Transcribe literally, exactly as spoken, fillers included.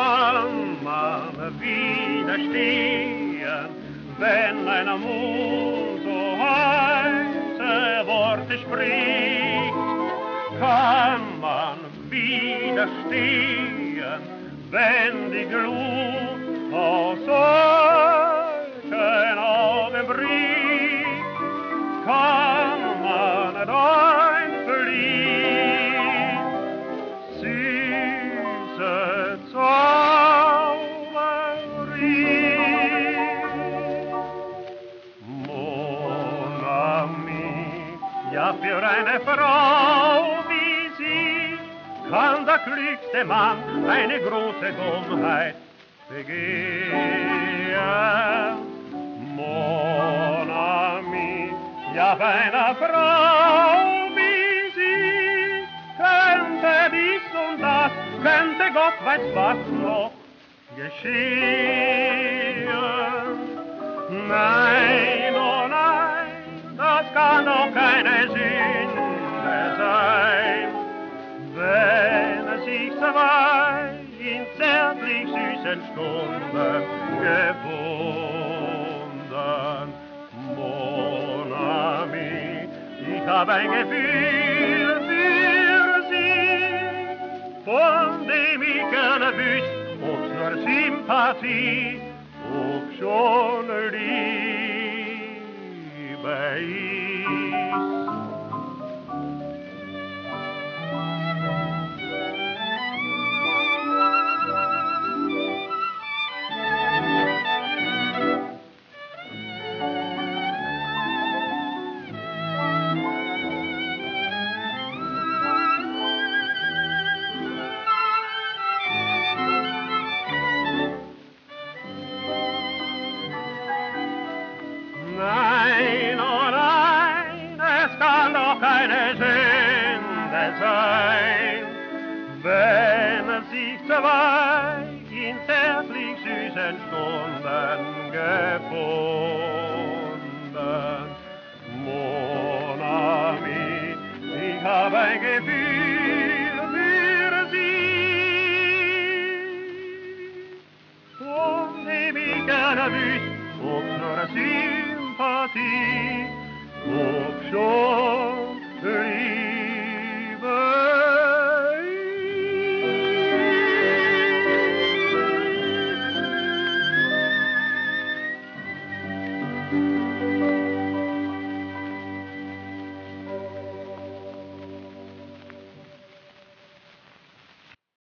kann man widerstehen, wenn ein Mund so heiße Worte spricht? Kann man widerstehen, wenn die Glut aus solchen Augen bricht? Kann man dein Lied, süße Zauberie? Mon ami, ja, für eine Frau wie sie kann der klügste Mann eine große Dummheit begehen. Mon ami, ja, bei einer Frau wie sie könnte dies und das, könnte Gott weiß was noch geschehen. Nein, oh nein, das kann doch keine Sünde sein, wenn es sich zwei in zärtlich süßen Stunden gefunden. Mon ami, ich hab ein Gefühl für sie, von dem ich gerne wüsst, ob's nur Sympathie, ob schon Liebe ist. Nein, oh nein, es kann doch keine Sünde sein, wenn es sich zwei in zärtlich süßen Stunden gefunden. Mon ami, ich hab ein Gefühl für sie, von dem ich gerne wüsst, ob's nur Sympathie, ob schon